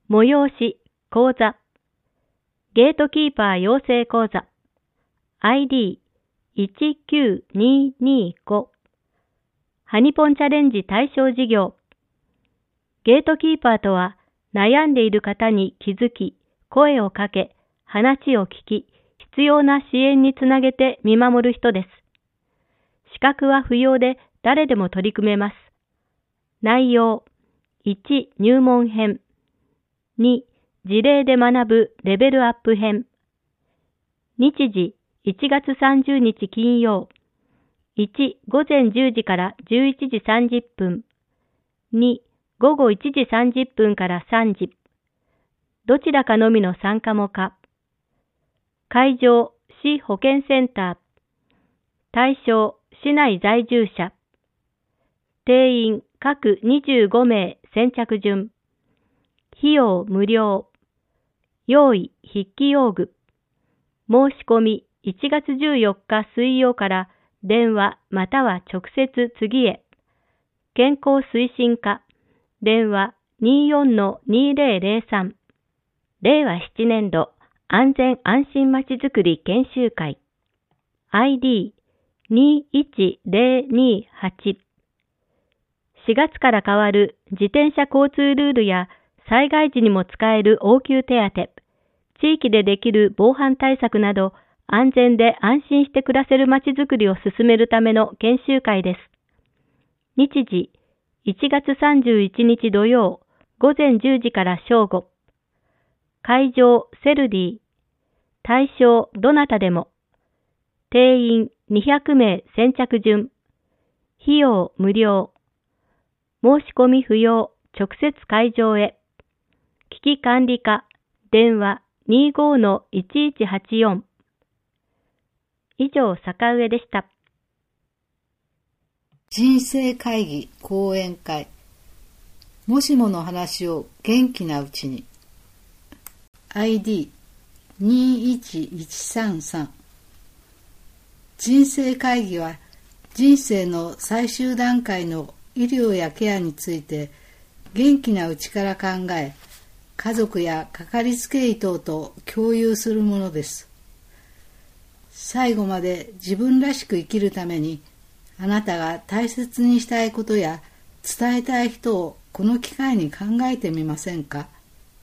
催し、講座、ゲートキーパー養成講座、ID19225、ハニポンチャレンジ対象事業。ゲートキーパーとは、悩んでいる方に気づき、声をかけ、話を聞き、必要な支援につなげて見守る人です。資格は不要で誰でも取り組めます。内容、1、入門編。2、事例で学ぶレベルアップ編。日時、1月30日金曜。1、午前10時から11時30分。2、午後1時30分から3時。どちらかのみの参加も可。会場、市保健センター。対象、市内在住者。定員、各25名先着順。費用無料。用意、筆記用具。申し込み、1月14日水曜から電話または直接次へ。健康推進課。電話 24-2003。令和7年度安全安心まちづくり研修会。ID21028。4月から変わる自転車交通ルールや災害時にも使える応急手当、地域でできる防犯対策など安全で安心して暮らせるまちづくりを進めるための研修会です。日時、1月31日土曜、午前10時から正午。会場、セルディ。対象、どなたでも。定員、200名先着順。費用、無料。申し込み不要、直接会場へ。危機管理課、電話 25-1184。以上、坂上でした。 人生会議講演会。もしもの話を元気なうちに。ID21133。人生会議は人生の最終段階の医療やケアについて元気なうちから考え、家族やかかりつけ医等と共有するものです。最後まで自分らしく生きるために、あなたが大切にしたいことや伝えたい人をこの機会に考えてみませんか。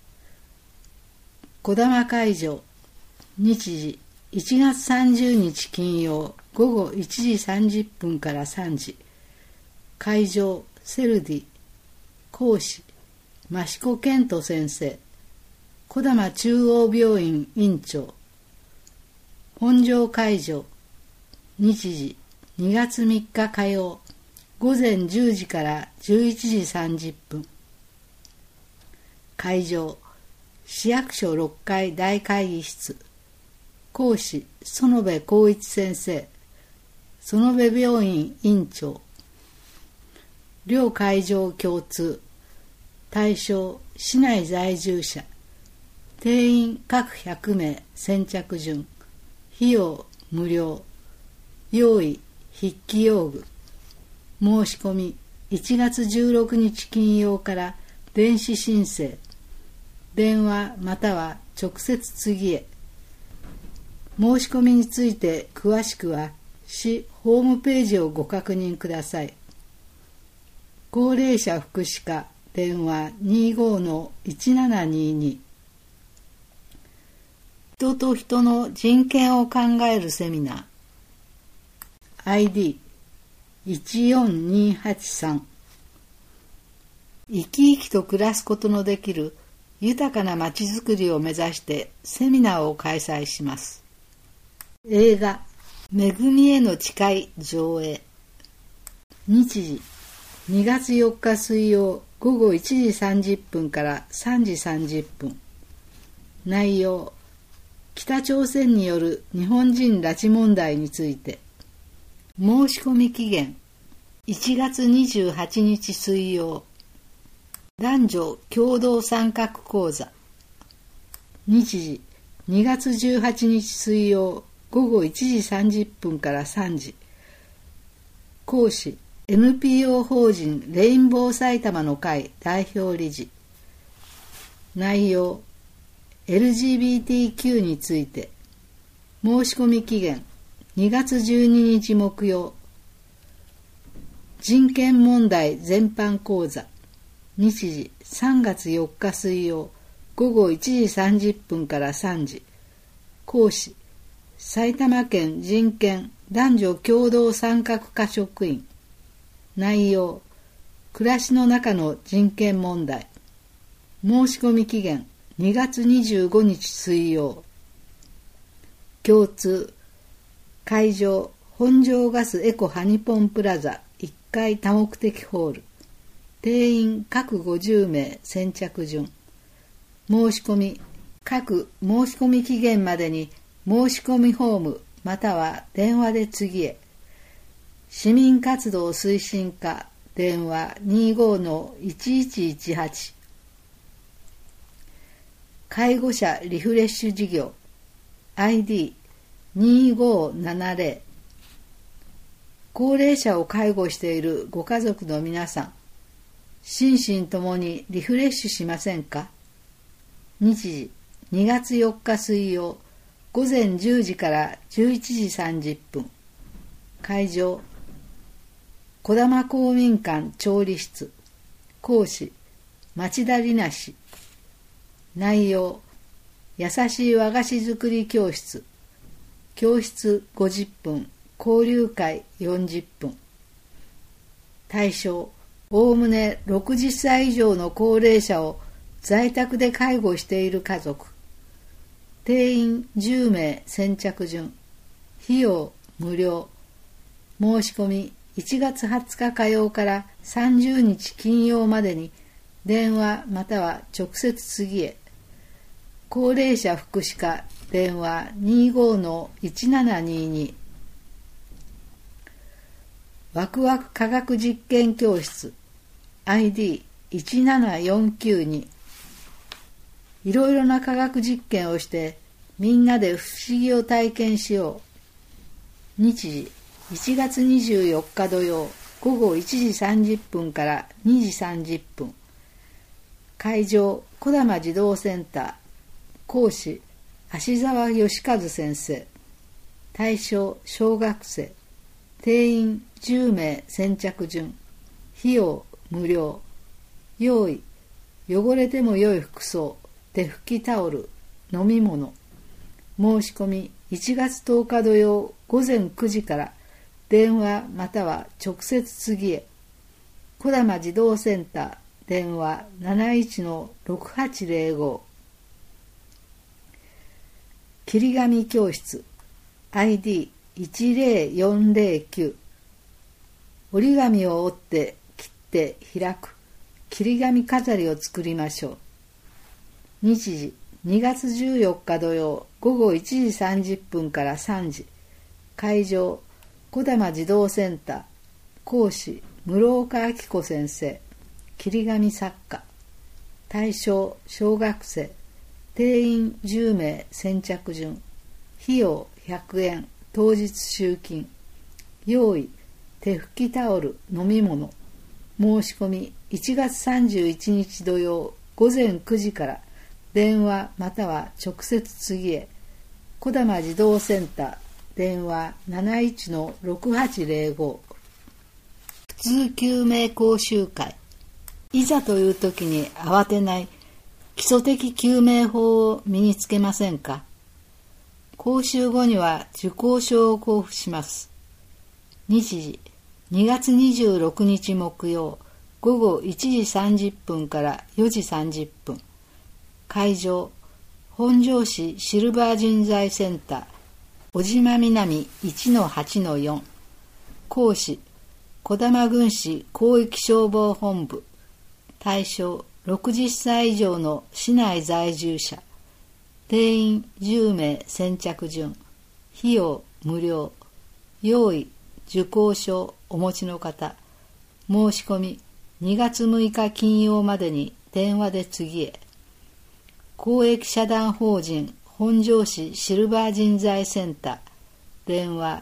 児玉会場。日時1月30日金曜午後1時30分から3時。会場、セルディ。講師、益子健人先生。児玉中央病院院長。本庄会場。日時2月3日火曜午前10時から11時30分。会場、市役所6階大会議室。講師、園部光一先生。園部病院院長。両会場共通。対象、市内在住者。定員各100名先着順。費用無料。用意筆記用具。申し込み1月16日金曜から電子申請。電話または直接次へ。申し込みについて詳しくは市ホームページをご確認ください。高齢者福祉課電話 25-1722。人と人の人権を考えるセミナー。ID14283。生き生きと暮らすことのできる豊かなまちづくりを目指してセミナーを開催します。映画恵みへの誓い上映。日時2月4日水曜午後1時30分から3時30分。内容、北朝鮮による日本人拉致問題について。申し込み期限1月28日水曜。男女共同参画講座。日時2月18日水曜午後1時30分から3時。講師、NPO 法人レインボー埼玉の会代表理事。 内容 LGBTQ について。申し込み期限2月12日木曜。人権問題全般講座。日時3月4日水曜午後1時30分から3時。講師埼玉県人権男女共同参画課職員。内容暮らしの中の人権問題。申し込み期限2月25日水曜。共通会場本庄ガスエコハニポンプラザ1階多目的ホール。定員各50名先着順。申し込み各申し込み期限までに申し込みフォームまたは電話で次へ。市民活動推進課電話 25-1118。介護者リフレッシュ事業 ID2570。高齢者を介護しているご家族の皆さん、心身ともにリフレッシュしませんか？日時2月4日水曜午前10時から11時30分。会場児玉公民館調理室。講師町田里奈氏。内容優しい和菓子作り教室。教室50分交流会40分。対象おおむね60歳以上の高齢者を在宅で介護している家族。定員10名先着順。費用無料。申し込み1月20日火曜から30日金曜までに電話または直接次へ。高齢者福祉課電話 25-1722。ワクワク科学実験教室 ID17492。いろいろな科学実験をしてみんなで不思議を体験しよう。日時1月24日土曜午後1時30分から2時30分。会場児玉児童センター。講師芦沢義和先生。対象小学生。定員10名先着順。費用無料。用意汚れても良い服装、手拭きタオル、飲み物。申し込み1月10日土曜午前9時から電話または直接次へ。児玉児童センター電話 71-6805。切り紙教室 ID10409。折り紙を折って切って開く切り紙飾りを作りましょう。日時2月14日土曜午後1時30分から3時。会場児玉児童センター。講師室岡明子先生。切り紙作家。対象小学生。定員10名先着順。費用100円当日集金。用意手拭きタオル、飲み物。申し込み1月31日土曜午前9時から電話または直接次へ。児玉児童センター電話 71-6805。普通救命講習会。いざという時に慌てない基礎的救命法を身につけませんか？講習後には受講証を交付します。日時2月26日木曜午後1時30分から4時30分。会場本庄市シルバー人材センター小島南 1-8-4。講師児玉郡市広域消防本部。対象60歳以上の市内在住者。定員10名先着順。費用無料。用意受講証お持ちの方。申し込み2月6日金曜までに電話で次へ。公益社団法人本庄市シルバー人材センター電話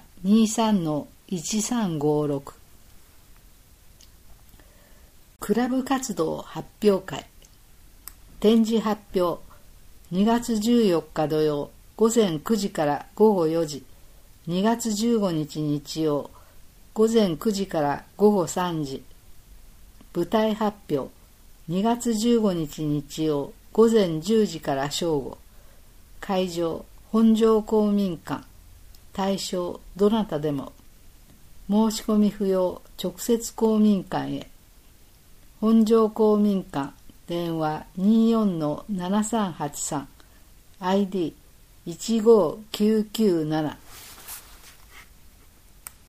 23-1356。クラブ活動発表会。 展示発表2月14日土曜午前9時から午後4時、2月15日日曜午前9時から午後3時。舞台発表2月15日日曜午前10時から正午。会場本庄公民館。対象どなたでも。申し込み不要、直接公民館へ。本庄公民館電話 24-7383 ID159997